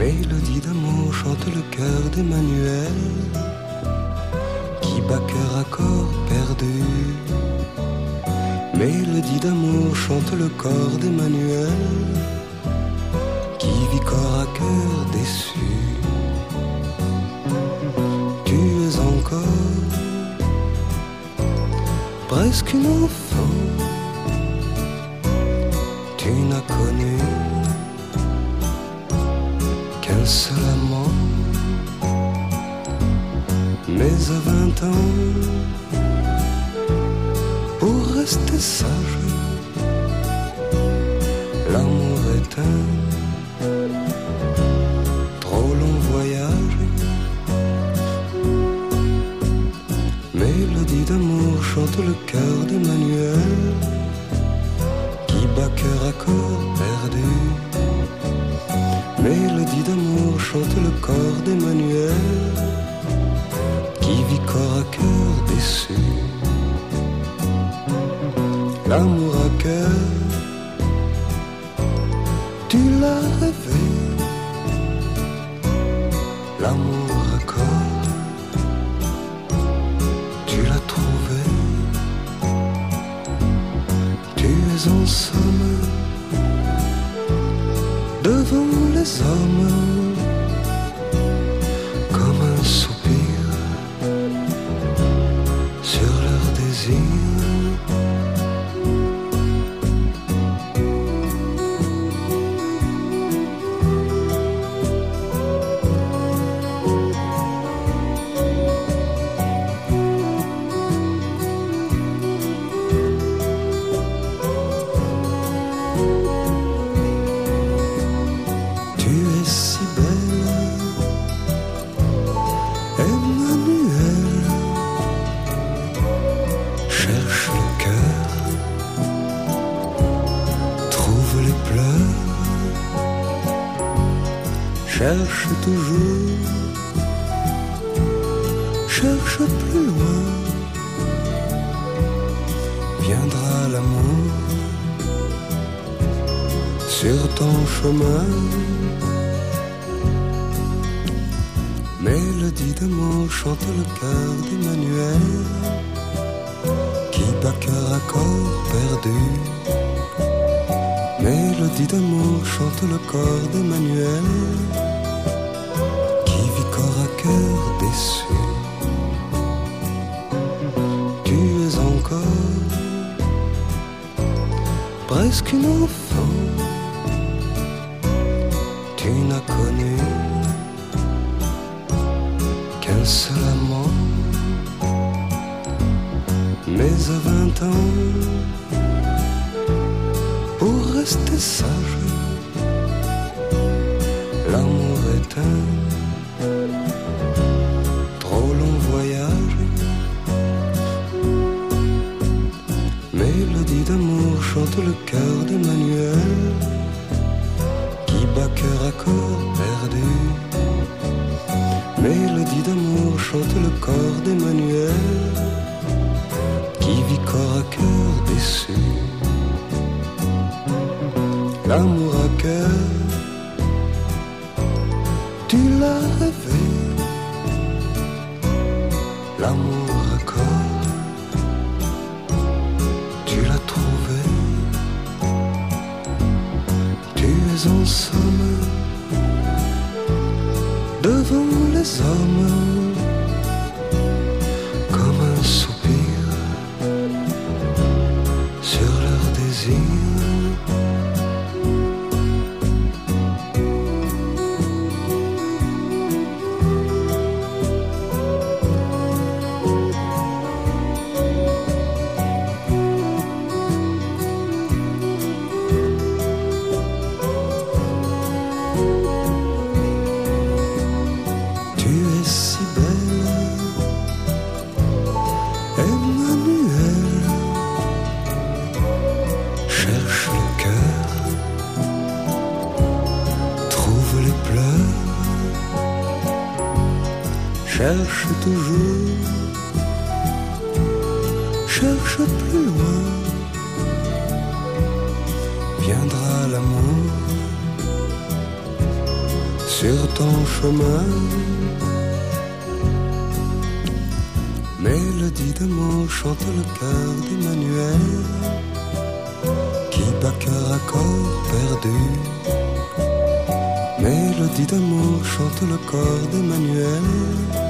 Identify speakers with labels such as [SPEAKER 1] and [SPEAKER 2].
[SPEAKER 1] Mélodie d'amour chante le cœur d'Emmanuel, qui bat cœur à corps perdu. Mélodie d'amour chante le corps d'Emmanuel, qui vit corps à cœur déçu. Tu es encore presque une enfant, tu n'as connu qu'un seul amant. Mais à 20 ans, pour rester sage, l'amour est un trop long voyage. Mélodie d'amour chante le cœur d'Emmanuel, qui bat cœur à corps perdu. Mélodie d'amour chante le corps d'Emmanuel, qui vit corps à cœur déçu. L'amour à cœur, tu l'as rêvé. L'amour à corps, tu l'as trouvé. Tu es en somme devant les hommes, comme un soupir sur leur désir. Cherche toujours, cherche plus loin, viendra l'amour sur ton chemin. Mélodie d'amour chante le cœur d'Emmanuel, qui bat cœur à corps perdu. Mélodie d'amour chante le corps d'Emmanuel, qui vit corps à cœur déçu. Tu es encore presque une enfant, tu n'as connu qu'un seul amant. Mais à 20 ans, pour rester sage, l'amour est un trop long voyage. Mélodie d'amour chante le cœur d'Emmanuel, qui bat cœur à corps perdu. Mélodie d'amour chante le corps d'Emmanuel, qui vit corps à cœur déçu. L'amour à cœur, tu l'as rêvé. L'amour à corps, tu l'as trouvé. Tu es en somme devant les hommes, comme un soupir sur leur désir. Cherche toujours, cherche plus loin, viendra l'amour sur ton chemin. Mélodie d'amour chante le cœur d'Emmanuel, qui bat cœur à corps perdu. Mélodie d'amour chante le corps d'Emmanuel,